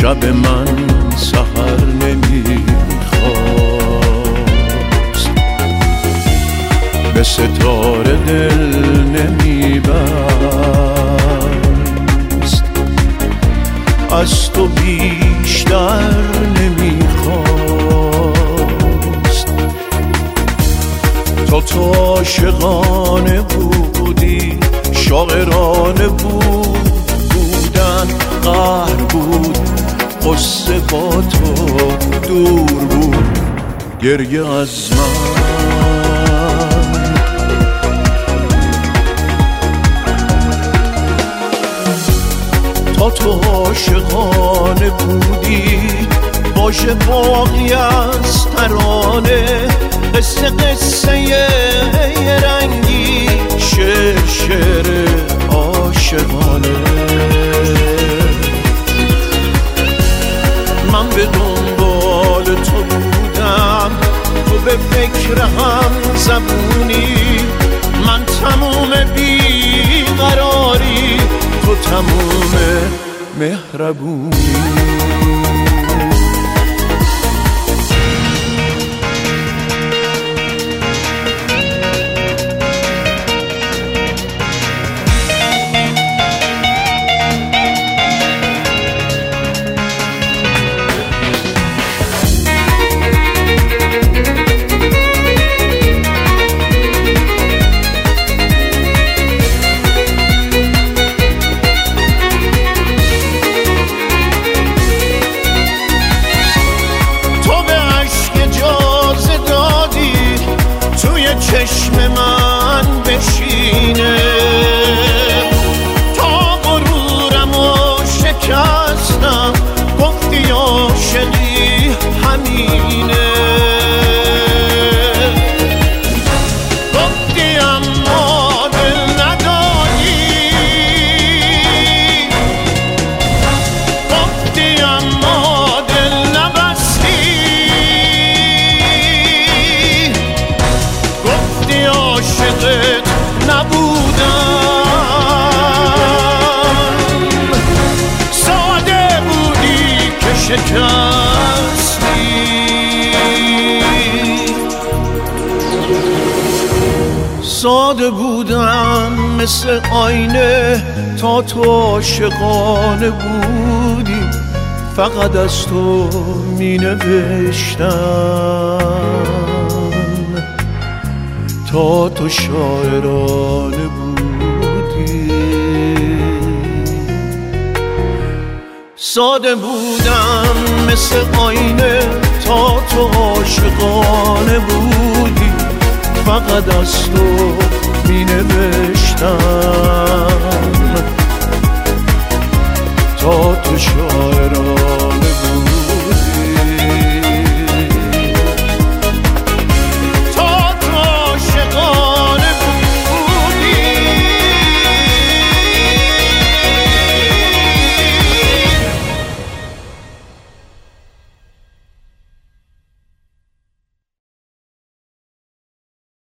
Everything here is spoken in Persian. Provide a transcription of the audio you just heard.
شب من سحر نمیخواست، به ستاره دل نمیبست، از تو بیشتر نمیخواست. تو عاشقانه بودی، شاعرانه بودن، قهر بود، قصه با تو دور بود، گریه از من. تو عاشقانه بودی، باشه باقی از ترانه، قصه قصه یه رنگی، شعر شعر عاشقانه. من به دنبال تو بودم، تو به فکر هم زبونی، من تموم بیقراری، تو تموم مهربونی. چشم من بشینه تا غرورمو شکستم، گفتی عاشقی همینه، گفتی اما دل نداری، گفتی اما دل نبستی، عاشقت نبودم، ساده بودی که شکستی. ساده بودم مثل آینه تا تو عاشقانه بودی، فقط از تو می نوشتم تا تو شاعرانه بودی. ساده بودم مثل آینه تا تو عاشقانه بودی، فقط از تو می نوشتم